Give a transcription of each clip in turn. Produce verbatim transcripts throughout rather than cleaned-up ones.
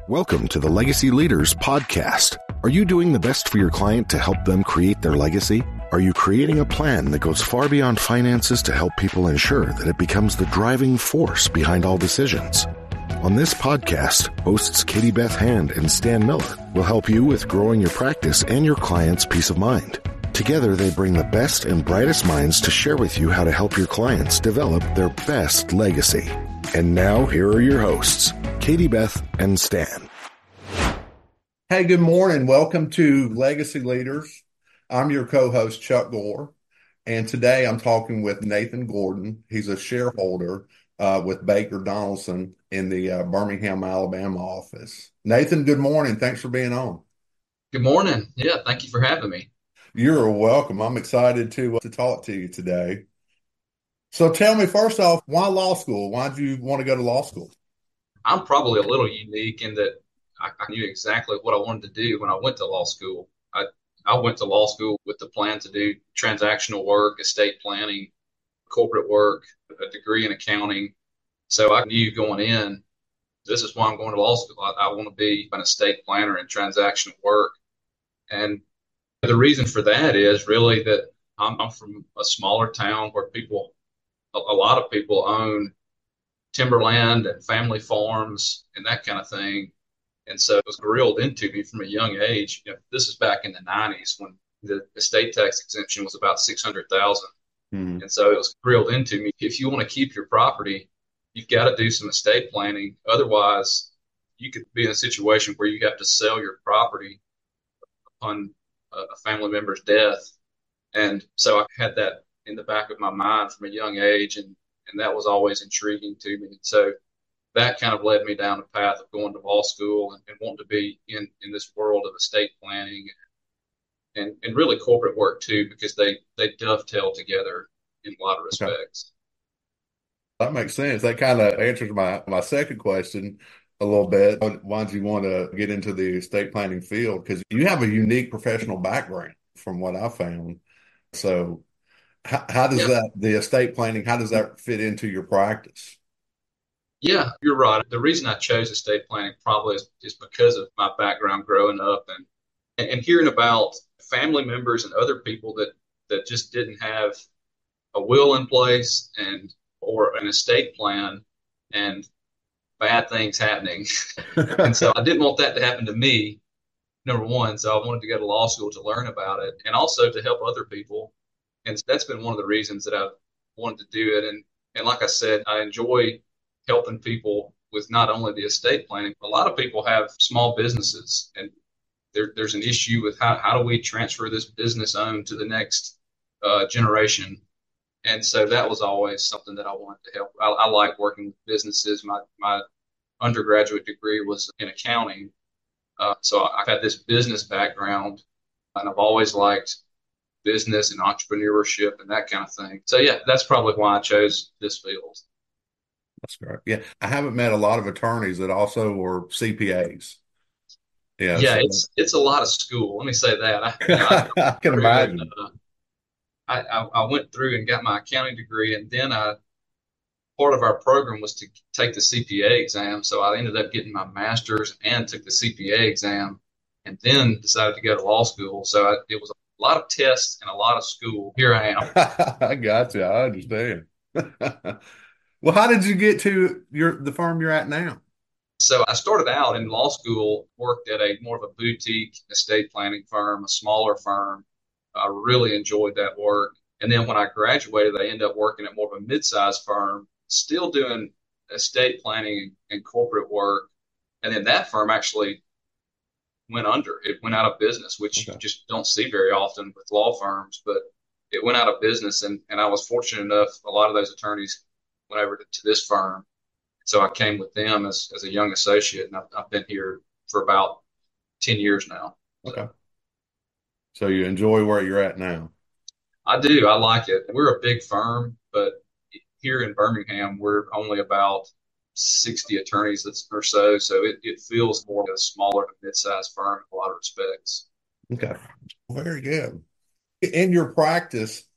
Welcome to the Legacy Leaders Podcast. Are you doing the best for your client to help them create their legacy? Are you creating a plan that goes far beyond finances to help people ensure that it becomes the driving force behind all decisions? On this podcast, hosts Katie Beth Hand and Stan Miller will help you with growing your practice and your clients' peace of mind. Together, they bring the best and brightest minds to share with you how to help your clients develop their best legacy. And now, here are your hosts, Katie Beth and Stan. Hey, good morning. Welcome to Legacy Leaders. I'm your co-host, Chuck Gore, and today I'm talking with Nathan Gordon. He's a shareholder uh, with Baker Donaldson in the uh, Birmingham, Alabama office. Nathan, good morning. Thanks for being on. Good morning. Yeah, thank you for having me. You're welcome. I'm excited to, uh, to talk to you today. So tell me, first off, why law school? Why did you want to go to law school? I'm probably a little unique in that I, I knew exactly what I wanted to do when I went to law school. I, I went to law school with the plan to do transactional work, estate planning, corporate work, a degree in accounting. So I knew going in, this is why I'm going to law school. I, I want to be an estate planner in transactional work. And the reason for that is really that I'm, I'm from a smaller town where people, a, a lot of people own timberland and family farms and that kind of thing. And so it was drilled into me from a young age. You know, this is back in the nineties when the estate tax exemption was about six hundred thousand. Mm-hmm. And so it was drilled into me. If you want to keep your property, you've got to do some estate planning. Otherwise, you could be in a situation where you have to sell your property upon a family member's death. And so I had that in the back of my mind from a young age, and, and that was always intriguing to me. And so that kind of led me down the path of going to law school and, and wanting to be in, in this world of estate planning and, and really corporate work too, because they, they dovetail together in a lot of respects. Okay. That makes sense. That kind of answers my, my second question a little bit. Why did you want to get into the estate planning field? Because you have a unique professional background from what I found. So how, how does yeah. that, the estate planning, how does that fit into your practice? Yeah, you're right. The reason I chose estate planning probably is, is because of my background growing up and, and, and hearing about family members and other people that, that just didn't have a will in place and or an estate plan and bad things happening. And so I didn't want that to happen to me, number one. So I wanted to go to law school to learn about it and also to help other people. And that's been one of the reasons that I've wanted to do it. And, and like I said, I enjoy helping people with not only the estate planning. A lot of people have small businesses and there, there's an issue with how, how do we transfer this business own to the next uh, generation. And so that was always something that I wanted to help. I, I like working with businesses. My my undergraduate degree was in accounting. Uh, so I've had this business background, and I've always liked business and entrepreneurship and that kind of thing. So, yeah, that's probably why I chose this field. That's great. Yeah, I haven't met a lot of attorneys that also were C P As. Yeah, yeah so. it's it's a lot of school. Let me say that. I, you know, I, I can imagine. And, uh, I, I went through and got my accounting degree, and then I, part of our program was to take the C P A exam. So I ended up getting my master's and took the C P A exam, and then decided to go to law school. So I, it was a lot of tests and a lot of school. Here I am. I got you. I understand. Well, how did you get to your the firm you're at now? So I started out in law school, worked at a more of a boutique estate planning firm, a smaller firm. I really enjoyed that work. And then when I graduated, I ended up working at more of a mid-sized firm, still doing estate planning and corporate work. And then that firm actually went under. It went out of business, which okay. you just don't see very often with law firms, but it went out of business. And, and I was fortunate enough, a lot of those attorneys went over to, to this firm. So I came with them as, as a young associate, and I've, I've been here for about ten years now. Okay. So you enjoy where you're at now? I do. I like it. We're a big firm, but here in Birmingham, we're only about sixty attorneys or so. So it, it feels more like a smaller to mid-sized firm in a lot of respects. Okay. Very good. In your practice,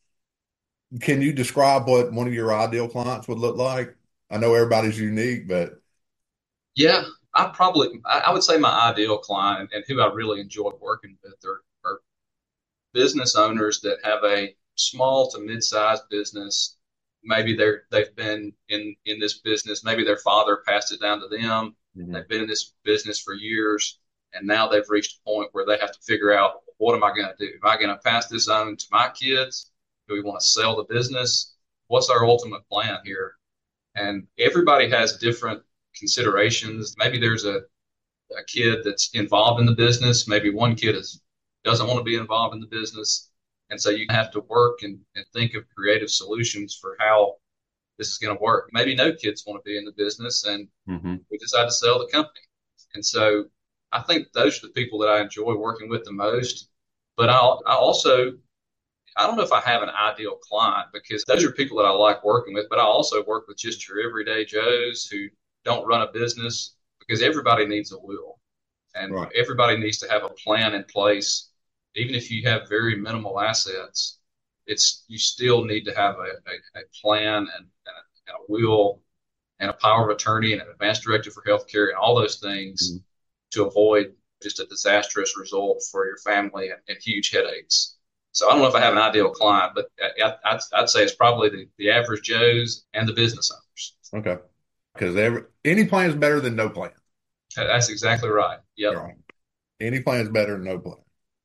can you describe what one of your ideal clients would look like? I know everybody's unique, but. Yeah, I probably, I, I would say my ideal client and who I really enjoy working with are, are business owners that have a small to mid-sized business. Maybe they're they've been in in this business. Maybe their father passed it down to them. Mm-hmm. They've been in this business for years, and now they've reached a point where they have to figure out, what am I going to do? Am I going to pass this on to my kids? Do we want to sell the business? What's our ultimate plan here? And everybody has different considerations. Maybe there's a, a kid that's involved in the business. Maybe one kid is doesn't want to be involved in the business. And so you have to work and, and think of creative solutions for how this is going to work. Maybe no kids want to be in the business, and Mm-hmm. we decide to sell the company. And so I think those are the people that I enjoy working with the most. But I'll, I also, I don't know if I have an ideal client, because those are people that I like working with, but I also work with just your everyday Joes who don't run a business, because everybody needs a will and Right. everybody needs to have a plan in place. Even if you have very minimal assets, it's, you still need to have a, a, a plan and, and, a, and a will and a power of attorney and an advance directive for healthcare and all those things Mm-hmm. to avoid just a disastrous result for your family and, and huge headaches. So I don't know if I have an ideal client, but I, I'd, I'd say it's probably the, the average Joes and the business owners. Okay. Because every any plan is better than no plan. That's exactly right. Yep. Right. Any plan is better than no plan.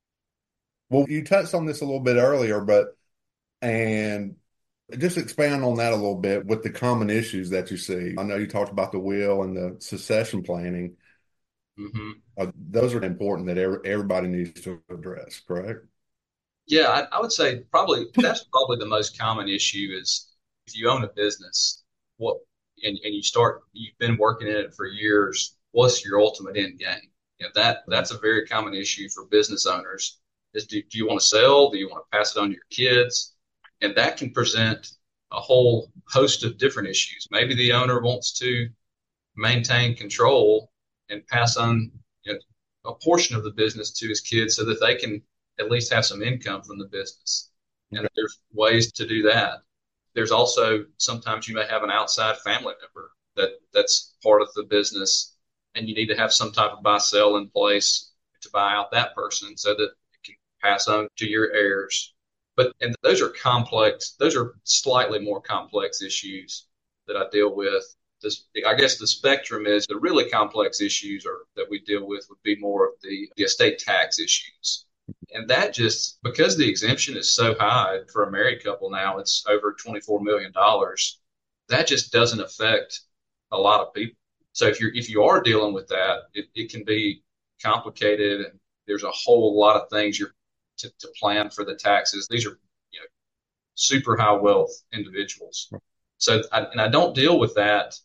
Well, you touched on this a little bit earlier, but and just expand on that a little bit with the common issues that you see. I know you talked about the will and the succession planning. Mm-hmm. Uh, those are important that every, everybody needs to address, correct? Yeah, I, I would say probably that's probably the most common issue is if you own a business, what and, and you start you've been working in it for years, what's your ultimate end game? You know, that that's a very common issue for business owners is do, do you want to sell? Do you want to pass it on to your kids? And that can present a whole host of different issues. Maybe the owner wants to maintain control and pass on, you know, a portion of the business to his kids so that they can at least have some income from the business. And there's ways to do that. There's also sometimes you may have an outside family member that that's part of the business, and you need to have some type of buy sell in place to buy out that person so that it can pass on to your heirs. But and those are complex. Those are slightly more complex issues that I deal with. This, I guess the spectrum is the really complex issues are, that we deal with would be more of the, the estate tax issues. And that just, because the exemption is so high for a married couple now, it's over twenty-four million dollars, that just doesn't affect a lot of people. So if you're, if you are dealing with that, it, it can be complicated, and there's a whole lot of things you're to, to plan for the taxes. These are, you know, super high wealth individuals. So, I, and I don't deal with that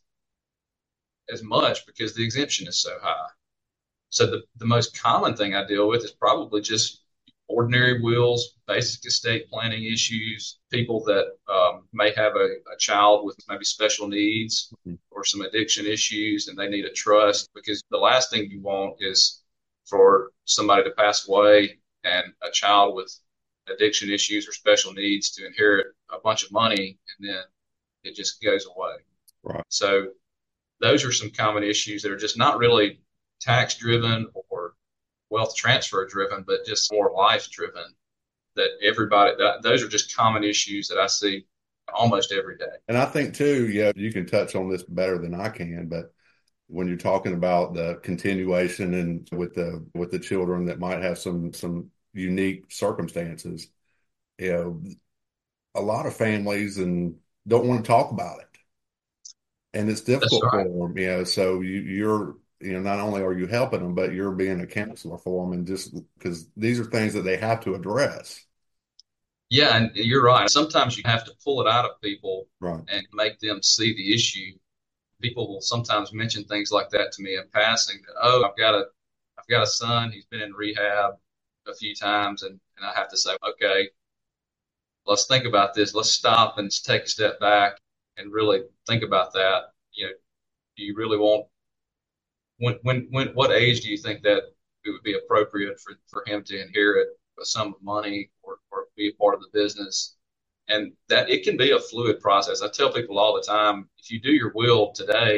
as much because the exemption is so high. So the, the most common thing I deal with is probably just ordinary wills, basic estate planning issues, people that um, may have a, a child with maybe special needs or some addiction issues, and they need a trust, because the last thing you want is for somebody to pass away and a child with addiction issues or special needs to inherit a bunch of money and then it just goes away. Right. So those are some common issues that are just not really tax driven or wealth transfer driven, but just more life driven, that everybody, that, those are just common issues that I see almost every day. And I think too, yeah, you can touch on this better than I can, but when you're talking about the continuation and with the, with the children that might have some, some unique circumstances, you know, a lot of families and don't want to talk about it. And it's difficult That's right. for them, you know, so you, you're, you know, not only are you helping them, but you're being a counselor for them, and just because these are things that they have to address. Yeah, and you're right. Sometimes you have to pull it out of people Right. and make them see the issue. People will sometimes mention things like that to me in passing. That, oh, I've got a, I've got a son. He's been in rehab a few times, and, and I have to say, okay, let's think about this. Let's stop and take a step back and really think about that. You know, do you really want, when, when, when, what age do you think that it would be appropriate for, for him to inherit a sum of money or, or be a part of the business? And that it can be a fluid process. I tell people all the time, if you do your will today,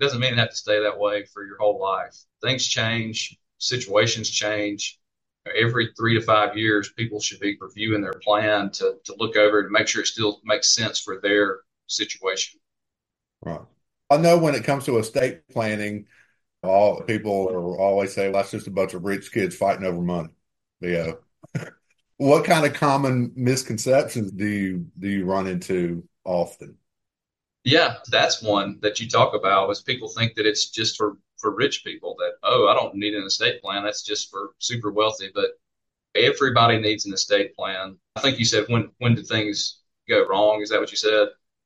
doesn't mean it have to stay that way for your whole life. Things change, situations change. Every three to five years, people should be reviewing their plan to, to look over it and make sure it still makes sense for their situation. Right. I know when it comes to estate planning, all people are always say, well, that's just a bunch of rich kids fighting over money. Yeah. What kind of common misconceptions do you do you run into often? Yeah, that's one that you talk about is people think that it's just for, for rich people that, oh, I don't need an estate plan. That's just for super wealthy. But everybody needs an estate plan. I think you said, when, when did things go wrong? Is that what you said?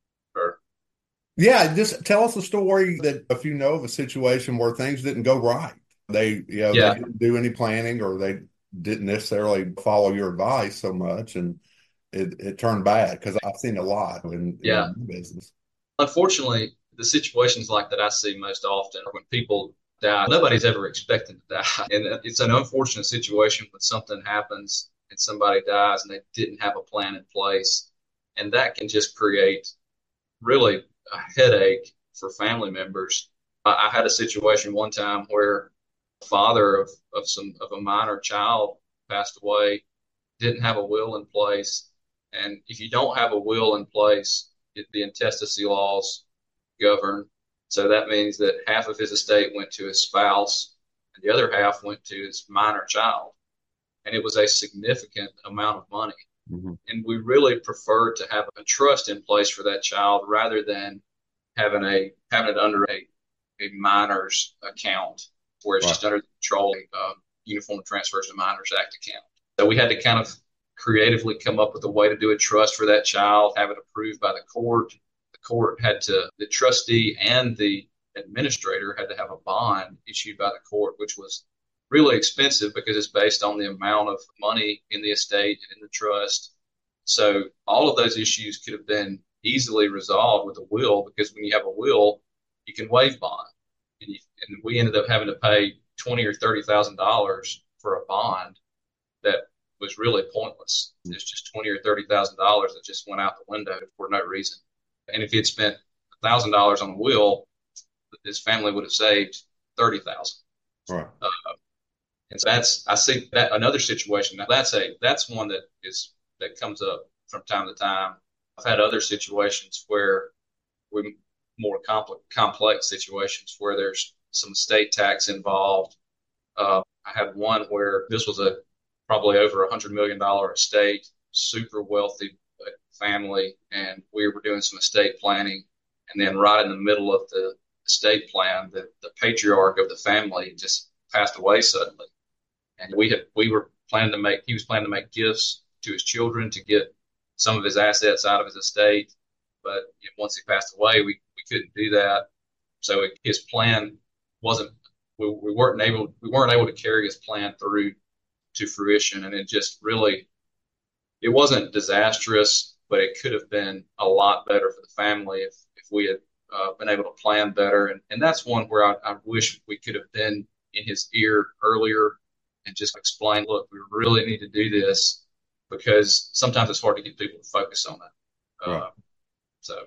Or Yeah, just tell us a story that if you know of a situation where things didn't go right. They, you know, they yeah, didn't do any planning or they didn't necessarily follow your advice so much and it, it turned bad because I've seen a lot in, yeah. in business. Unfortunately, the situations like that I see most often are when people die. Nobody's ever expecting to die. And it's an unfortunate situation when something happens and somebody dies and they didn't have a plan in place. And that can just create really a headache for family members. I, I had a situation one time where the father of, of some of a minor child passed away, didn't have a will in place. And if you don't have a will in place, it, the intestacy laws govern. So that means that half of his estate went to his spouse and the other half went to his minor child. And it was a significant amount of money. Mm-hmm. And we really prefer to have a trust in place for that child rather than having a having it under a, a minor's account where it's Right. just under the control of um, Uniform Transfers to Minors Act account. So we had to kind of creatively come up with a way to do a trust for that child, have it approved by the court. The court had to, the trustee and the administrator had to have a bond issued by the court, which was really expensive because it's based on the amount of money in the estate and in the trust. So all of those issues could have been easily resolved with a will because when you have a will, you can waive bond. And, you, and we ended up having to pay twenty or thirty thousand dollars for a bond that was really pointless. It's just twenty or thirty thousand dollars that just went out the window for no reason. And if he had spent a thousand dollars on a will, his family would have saved thirty thousand. Right. Uh, and so that's I see that another situation. Now that's a that's one that is that comes up from time to time. I've had other situations where we more complex complex situations where there's some estate tax involved. Uh, I had one where this was a probably over a hundred million dollar estate, super wealthy family, and we were doing some estate planning. And then right in the middle of the estate plan, the, the patriarch of the family just passed away suddenly. And we had we were planning to make he was planning to make gifts to his children to get some of his assets out of his estate. But you know, once he passed away, we, we couldn't do that. So it, his plan wasn't we, we weren't able we weren't able to carry his plan through to fruition. And it just really it wasn't disastrous, but it could have been a lot better for the family if if we had uh, been able to plan better. And and that's one where I, I wish we could have been in his ear earlier and just explain, look, we really need to do this because sometimes it's hard to get people to focus on that. Right. Uh, so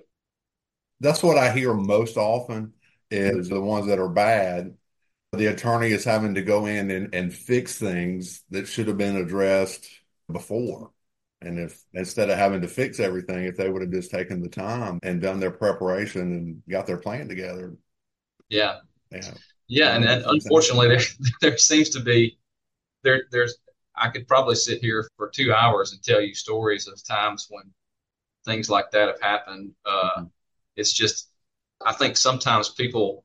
that's what I hear most often is the ones that are bad. The attorney is having to go in and, and fix things that should have been addressed before. And if instead of having to fix everything, if they would have just taken the time and done their preparation and got their plan together. Yeah. Yeah. Yeah. And, and unfortunately, there, there seems to be there, there's, I could probably sit here for two hours and tell you stories of times when things like that have happened. Uh, mm-hmm. It's just, I think sometimes people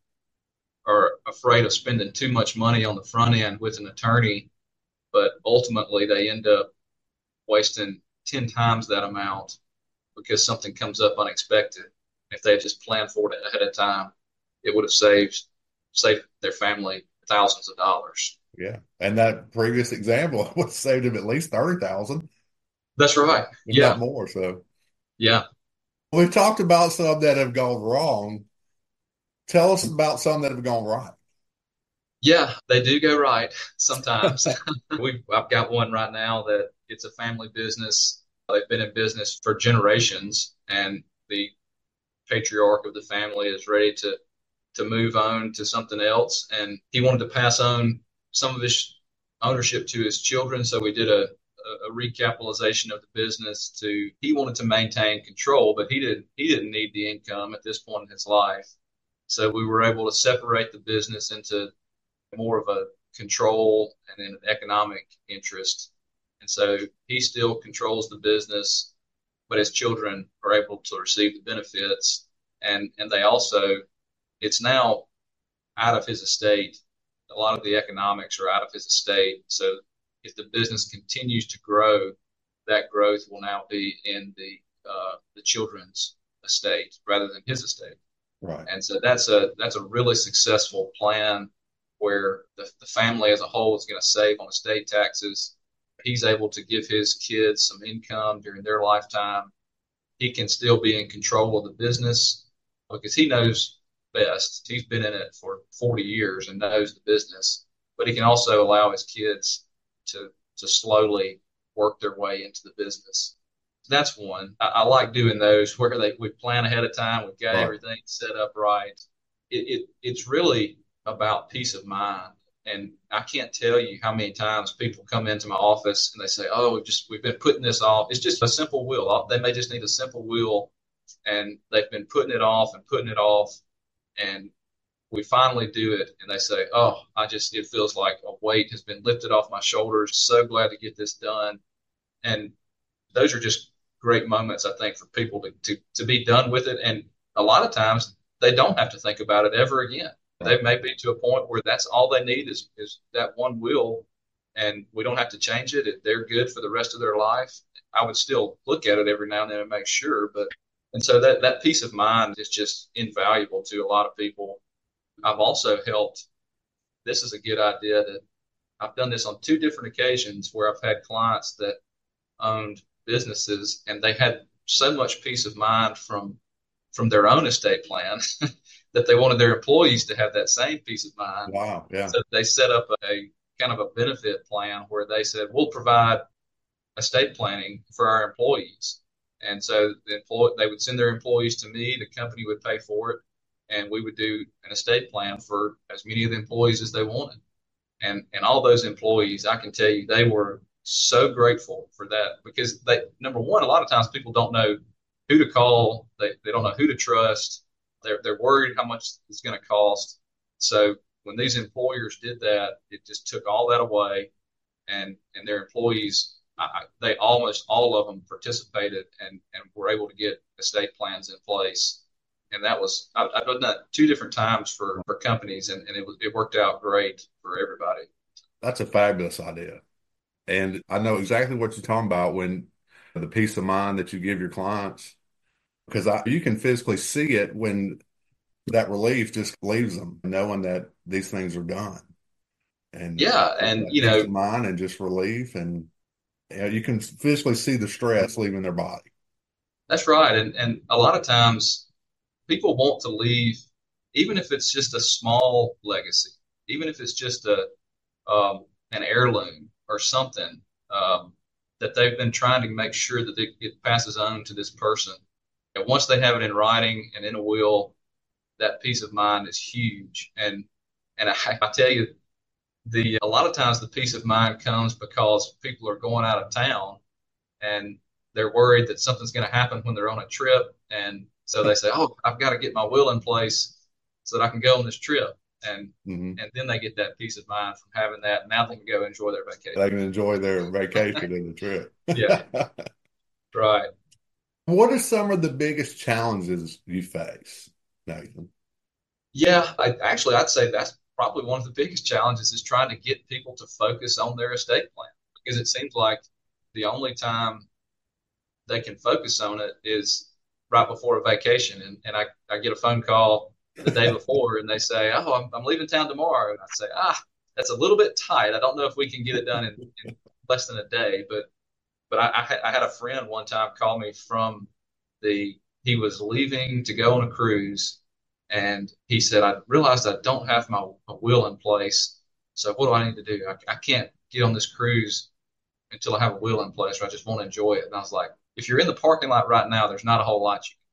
are afraid of spending too much money on the front end with an attorney, but ultimately they end up wasting ten times that amount because something comes up unexpected. If they had just planned for it ahead of time, it would have saved, saved their family thousands of dollars. Yeah. And that previous example would have saved him at least thirty thousand. That's right. If yeah. Not more. So, yeah. We've talked about some that have gone wrong. Tell us about some that have gone right. Yeah, they do go right sometimes. We've, I've got one right now that it's a family business. They've been in business for generations, and the patriarch of the family is ready to to move on to something else. And he wanted to pass on some of his ownership to his children. So we did a, a recapitalization of the business to, he wanted to maintain control, but he didn't, he didn't need the income at this point in his life. So we were able to separate the business into more of a control and then an economic interest. And so he still controls the business, but his children are able to receive the benefits. And, and they also, it's now out of his estate. A lot of the economics are out of his estate. So if the business continues to grow, that growth will now be in the, uh, the children's estate rather than his estate. Right. And so that's a, that's a really successful plan where the, the family as a whole is going to save on estate taxes. He's able to give his kids some income during their lifetime. He can still be in control of the business because he knows best. He's been in it for forty years and knows the business, but he can also allow his kids to, to slowly work their way into the business. That's one. I, I like doing those where they we plan ahead of time. We've got Right. everything set up right. It, it it's really about peace of mind. And I can't tell you how many times people come into my office and they say, "Oh, we've just we've been putting this off." It's just a simple will. They may just need a simple will, and they've been putting it off and putting it off, and we finally do it, and they say, "Oh, I just it feels like a weight has been lifted off my shoulders. So glad to get this done." And those are just great moments, I think, for people to to to be done with it. And a lot of times they don't have to think about it ever again. They may be to a point where that's all they need is, is that one will, and we don't have to change it. They're good for the rest of their life. I would still look at it every now and then and make sure, but, and so that, that peace of mind is just invaluable to a lot of people. I've also helped, this is a good idea that I've done this on two different occasions where I've had clients that owned businesses and they had so much peace of mind from, from their own estate plan that they wanted their employees to have that same peace of mind. Wow. Yeah. So they set up a kind of a benefit plan where they said, we'll provide estate planning for our employees. And so the employee, they would send their employees to me, the company would pay for it, and we would do an estate plan for as many of the employees as they wanted. And, and all those employees, I can tell you, they were so grateful for that because they, number one, a lot of times people don't know who to call. They, they don't know who to trust. They're, they're worried how much it's going to cost. So when these employers did that, it just took all that away. And, and their employees, I, they almost all of them participated and, and were able to get estate plans in place. And that was, I, I've done that two different times for, for companies, and, and it was, it worked out great for everybody. That's a fabulous idea. And I know exactly what you're talking about when the peace of mind that you give your clients, because I, you can physically see it when that relief just leaves them, knowing that these things are done. And yeah, and you know, mind and just relief, and you know, you can physically see the stress leaving their body. That's right. And and a lot of times people want to leave, even if it's just a small legacy, even if it's just a um, an heirloom or something um, that they've been trying to make sure that it, it passes on to this person. And once they have it in writing and in a will, that peace of mind is huge. And and I, I tell you, the a lot of times the peace of mind comes because people are going out of town and they're worried that something's going to happen when they're on a trip. And so they say, "Oh, I've got to get my will in place so that I can go on this trip." And mm-hmm. and then they get that peace of mind from having that. Now they can go enjoy their vacation. They can enjoy their vacation and the trip. Yeah, right. What are some of the biggest challenges you face, Nathan? Yeah, I, actually, I'd say that's probably one of the biggest challenges is trying to get people to focus on their estate plan, because it seems like the only time they can focus on it is right before a vacation. And, and I, I get a phone call the day before and they say, "Oh, I'm, I'm leaving town tomorrow." And I say, ah, that's a little bit tight. I don't know if we can get it done in, in less than a day, but But I, I, had, I had a friend one time call me from the, he was leaving to go on a cruise. And he said, "I realized I don't have my, my will in place. So what do I need to do? I, I can't get on this cruise until I have a will in place, or I just want to enjoy it." And I was like, if you're in the parking lot right now, there's not a whole lot you can do.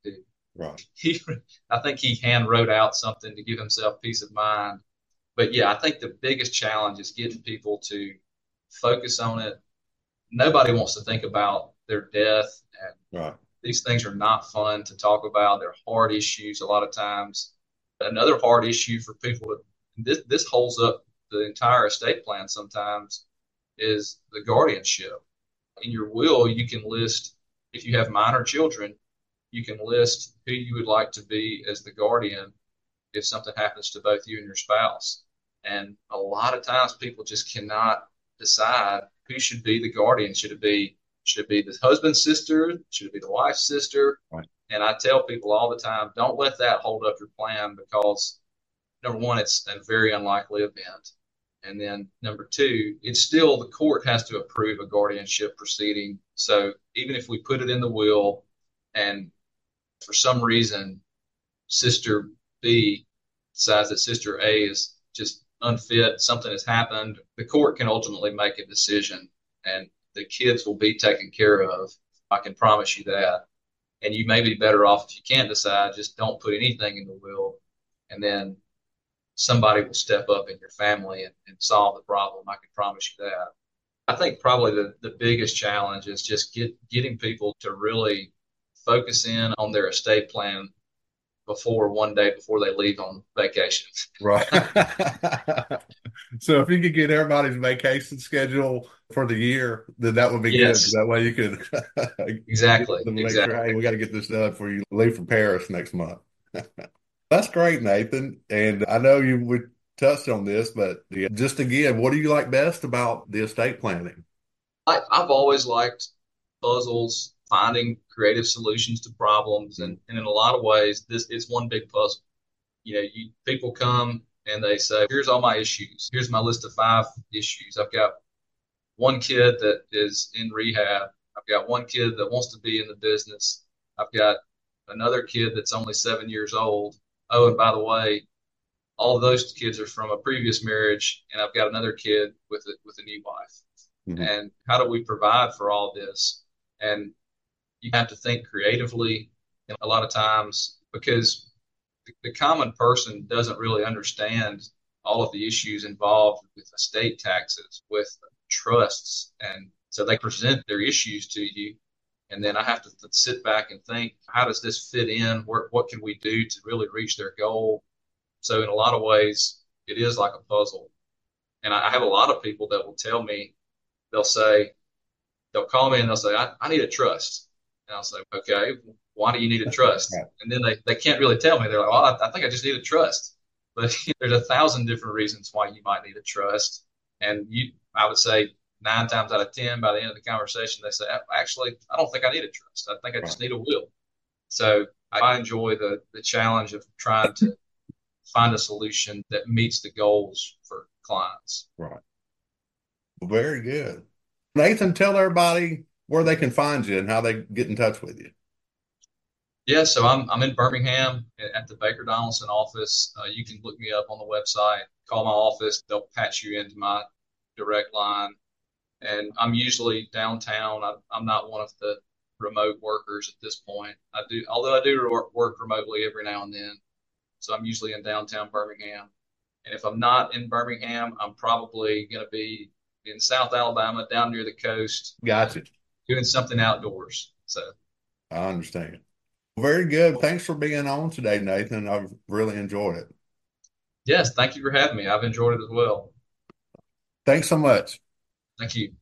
Right. He, I think he hand wrote out something to give himself peace of mind. But yeah, I think the biggest challenge is getting people to focus on it. Nobody wants to think about their death, and Right. these things are not fun to talk about. They're hard issues a lot of times. Another hard issue for people to, this, this holds up the entire estate plan sometimes, is the guardianship. In your will, you can list, if you have minor children, you can list who you would like to be as the guardian if something happens to both you and your spouse. And a lot of times people just cannot decide who should be the guardian. Should it be should it be the husband's sister? Should it be the wife's sister? Right. And I tell people all the time, don't let that hold up your plan, because number one, it's a very unlikely event. And then number two, it's still, the court has to approve a guardianship proceeding. So even if we put it in the will and for some reason Sister B decides that Sister A is just unfit, something has happened, the court can ultimately make a decision and the kids will be taken care of. I can promise you that. And you may be better off if you can't decide, just don't put anything in the will. And then somebody will step up in your family and, and solve the problem. I can promise you that. I think probably the, the biggest challenge is just get, getting people to really focus in on their estate plan before one day before they leave on vacation. Right. So if you could get everybody's vacation schedule for the year, then that would be yes. good. That way you could exactly. make exactly. Sure, hey, we got to get this done before you leave for Paris next month. That's great, Nathan. And I know you would touched on this, but just again, what do you like best about the estate planning? I, I've always liked puzzles, finding creative solutions to problems, and, and in a lot of ways, this is one big puzzle. You know, you, people come and they say, "Here's all my issues. Here's my list of five issues. I've got one kid that is in rehab. I've got one kid that wants to be in the business. I've got another kid that's only seven years old. Oh, and by the way, all of those kids are from a previous marriage, and I've got another kid with a, with a new wife. Mm-hmm. And how do we provide for all this?" And you have to think creatively, and a lot of times, because the, the common person doesn't really understand all of the issues involved with estate taxes, with trusts, and so they present their issues to you. And then I have to th- sit back and think, how does this fit in? Where, what can we do to really reach their goal? So in a lot of ways, it is like a puzzle. And I, I have a lot of people that will tell me, they'll say, they'll call me and they'll say, I, I need a trust. And I'll say, okay, why do you need a trust? And then they, they can't really tell me. They're like, well, I, I think I just need a trust. But there's a thousand different reasons why you might need a trust. And you, I would say nine times out of ten, by the end of the conversation, they say, actually, I don't think I need a trust. I think I just need a will. So I enjoy the, the challenge of trying to find a solution that meets the goals for clients. Right. Very good. Nathan, tell everybody where they can find you and how they get in touch with you. Yeah, so I'm I'm in Birmingham at the Baker Donaldson office. Uh, you can look me up on the website, call my office. They'll patch you into my direct line. And I'm usually downtown. I, I'm not one of the remote workers at this point. I do, although I do work, work remotely every now and then. So I'm usually in downtown Birmingham. And if I'm not in Birmingham, I'm probably going to be in South Alabama, down near the coast. Gotcha. Doing something outdoors. So I understand. Very good. Thanks for being on today, Nathan. I've really enjoyed it. Yes, thank you for having me. I've enjoyed it as well. Thanks so much. Thank you.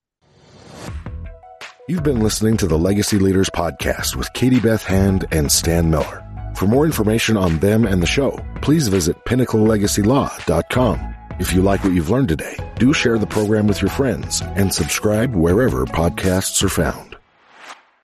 You've been listening to the Legacy Leaders Podcast with Katie Beth Hand and Stan Miller. For more information on them and the show, please visit pinnacle legacy law dot com. If you like what you've learned today, do share the program with your friends and subscribe wherever podcasts are found.